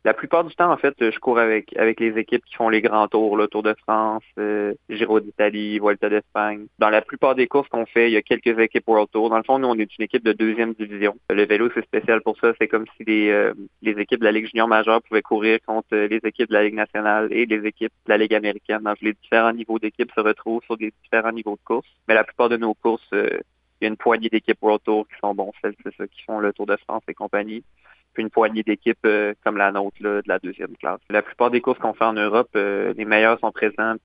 La plupart du temps, en fait, je cours avec les équipes qui font les grands tours, le Tour de France, Giro d'Italie, Vuelta d'Espagne. Dans la plupart des courses qu'on fait, il y a quelques équipes World Tour. Dans le fond, nous, on est une équipe de deuxième division. Le vélo, c'est spécial pour ça. C'est comme si les équipes de la Ligue junior majeure pouvaient courir contre les équipes de la Ligue nationale et les équipes de la Ligue américaine. Donc, les différents niveaux d'équipes se retrouvent sur des différents niveaux de course. Mais la plupart de nos courses, il y a une poignée d'équipes World Tour qui sont celles c'est ça, qui font le Tour de France et compagnie. Puis une poignée d'équipes comme la nôtre là, de la deuxième classe. La plupart des courses qu'on fait en Europe, les meilleurs sont présents